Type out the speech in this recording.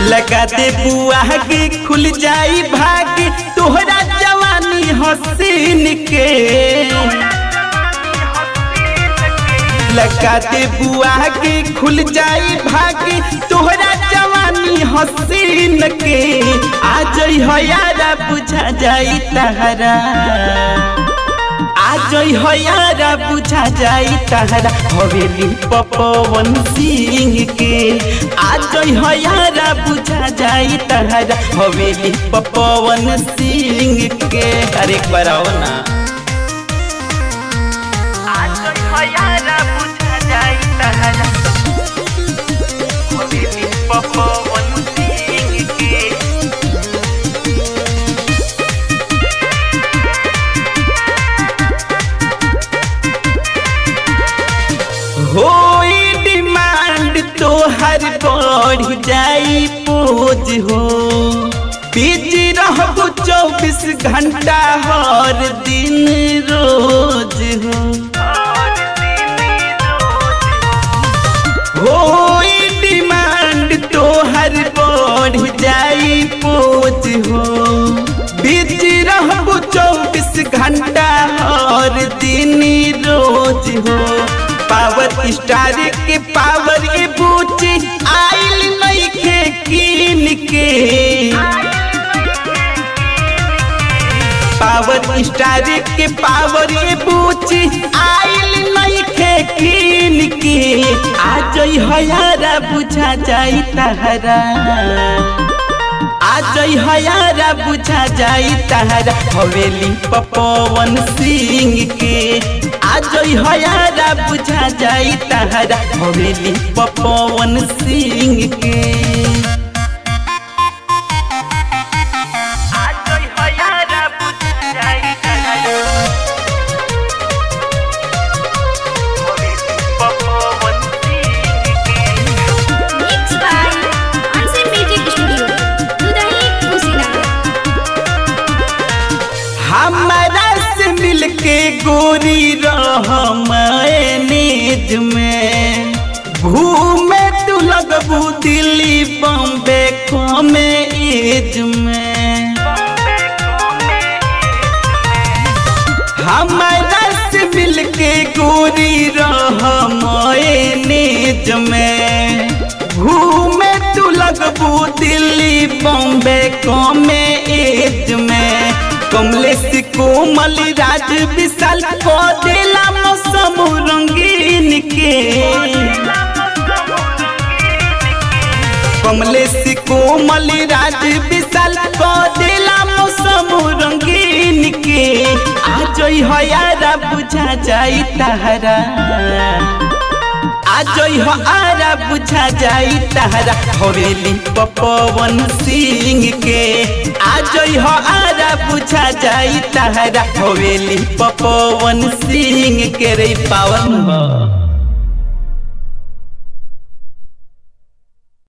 लगा दे बुआ के खुल जाई भाग तोहरा जवानी हसीन के। लगा दे बुआ के खुल जाई भाग तोहरा जवानी हसीन के। आ जई हो यारा बुझा जाई तहरा, आ जई हो यारा बुझा जाई तहरा हवेली पवन सिंह के। आ जई हो यारा बुझा जाई तहरा हवेली पवन सिंह के। अरे एक बार आओ ना। आ जई हो यारा बुझा जाई तहरा हवेली पवन सिंह के। होई डिमांड तो हर बढ़ जाई पोज हो। बिजी रहबू 24 घंटा हर दिन रोज हो। होई डिमांड तो हर बढ़ जाई पोज हो। बिजी रहबू 24 घंटा हर दिन रोज हो। पावर स्टार के पावर ए बूची आइल नइखे कीन के। पावर स्टार के पावर ए बूची आइल नइखे कीन के। आ जई हो यारा बुझा जाई तहरा, आ जई हो यारा बुझा जाई तहरा हवेली पवन सिंह के। आ जई हो यारा बुझा जाई तहरा हवेली पवन सिंह के। आ जई हो यारा बुझा जाई तहरा हवेली पवन सिंह के। Mixed by Anse Music Studio, Dudhahi Kushinagar. हमारा से मिलके गोरी रह मैनेज में। घूमे तू लगबू दिल्ली बॉम्बे कमे एज में। हमारा से मिलके गोरी रह मैनेज में। घूमे तू लगबू दिल्ली बॉम्बे कमे एज में। कमलेश कोमल राज विशाल को देला मौसम रंगीन के। कमलेश कोमल राज विशाल को देला मौसम रंगीन के। आ जई हो यारा बुझा जाई तहरा, आ जई हो आरा बुझा जाई तहरा हवेली पवन सिंह के। आ जई हो आरा बुझा जाई तहरा हवेली पवन सिंह के। रे पावन हो।